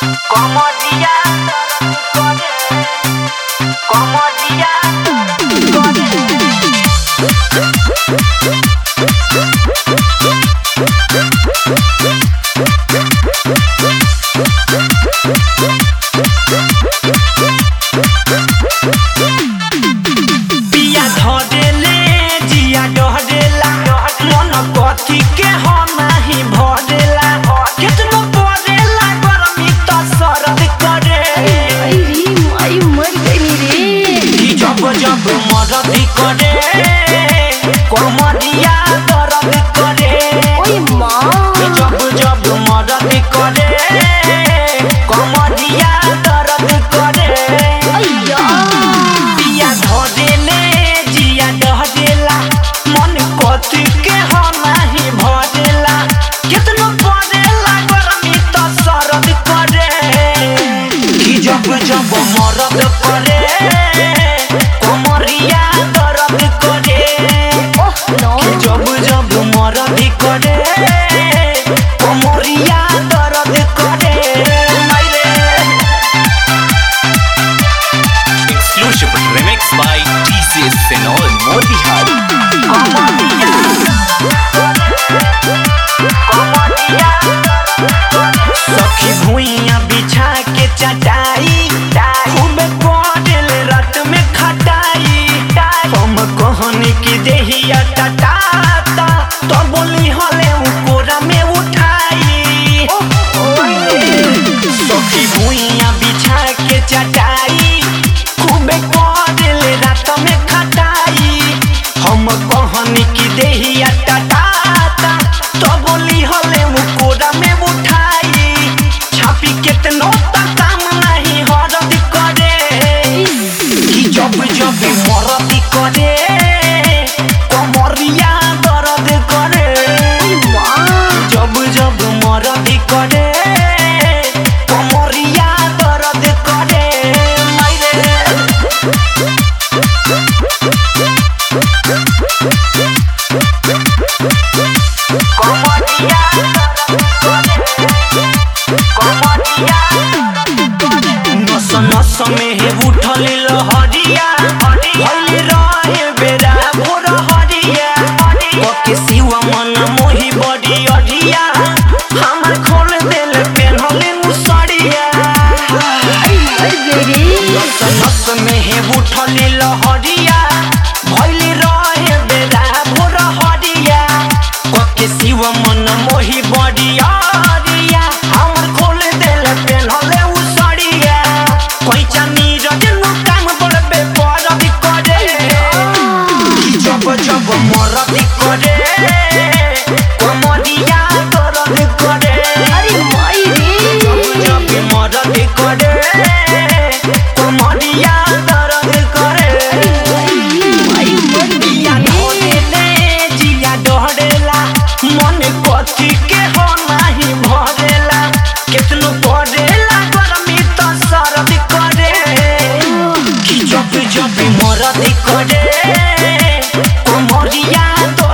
Como dia como dia पिया धरेले जिया डहरेला मन कथी के हो नाही भरेला कितनो परेला गरमी त सरद करे आई मर गई रे जब जब मरद करे कमरिया दर्द करे ओए माँ जब जब मरद करे कमरिया दर्द करे अय्या पिया धरेले जिया डहरेला मन कथी के हो नाही भरेला कितनो परेला गरमी त सरद करे जब जब मरद करे कमरिया दर्द करे ओह नो जब जब मरद करे कमरिया दर्द करे मायरे Exclusive remix by TCS Senol Motihari. सखी भुइया बिछा के चटाई खूब पड़ल रात में खटाई हम कहनी की देहिया टटाता तो बोली हले कोरा में उठाई सखी भुइया बिछा के चटाई खूब पड़ल रात में खटाई हम कहनी की देहिया टटाता तो बोली हले कोरा में उठाई छापी केतनो तक काम नहीं हरद करे कि जब जब मरद करे कमरिया दर्द करे जब जब मरद करे कमरिया दर्द करे मायरे कमरिया नस नस में हे उठल लहरिया भइल रहे बेरा भोर हरिया ओके सिवा मन मोहि बड़ी अरिया हमर खोल देल पेनहल मुसरिया मर गई रे नस नस में हे उठल लहरिया भइल रहे बेरा भोर हरिया ओके सिवा मन मोहि बड़ी अरिया हमर खोल देल पेनहल मुसरिया पैसा नीरज नु काम बड़बे परद करे जब जब मरद करे कमरिया दर्द करे अरे माई रे जब मरद करे कमरिया दर्द करे आई मर जिया धरेले जिया डहरेला मन कथी के हो नाही भरेला कितनो परेला गरमी त सरद करे कि जब जब मरद करे कमरिया